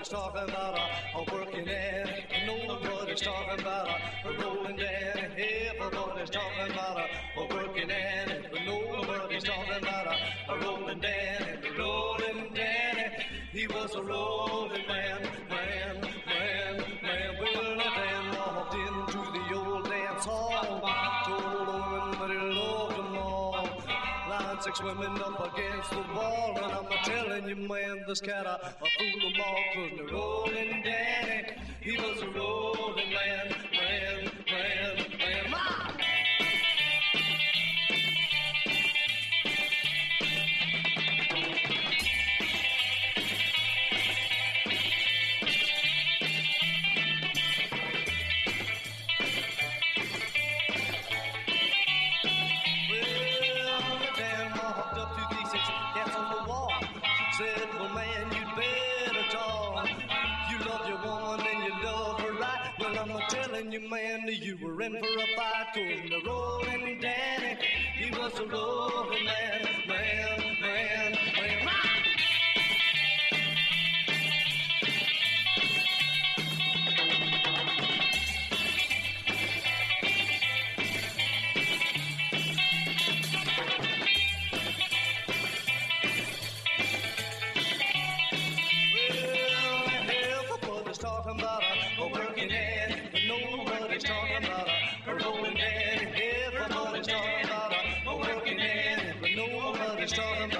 Nobody's talking about a working man. Nobody's talking about a rolling Danny. Everybody's talking about a working man. But nobody's talking about a rolling Danny. Rolling Danny. He was a rolling man. Well, that Dan walked into the old dance hall. Told women that he loved them all. Line 6 women up against the wall. And I'm telling you, man, this cat a fool them all. 'Cause the rolling Danny, he was a rolling man. Said, well, man, you'd better talk. You love your woman and you love her right. Well, I'm telling you, man, you were in for a fight. 'Cause the rolling Danny, he was a rolling man. Talking about a working man, but nobody's talking about a rolling Danny. Everybody's talking about a working man, but nobody's talking about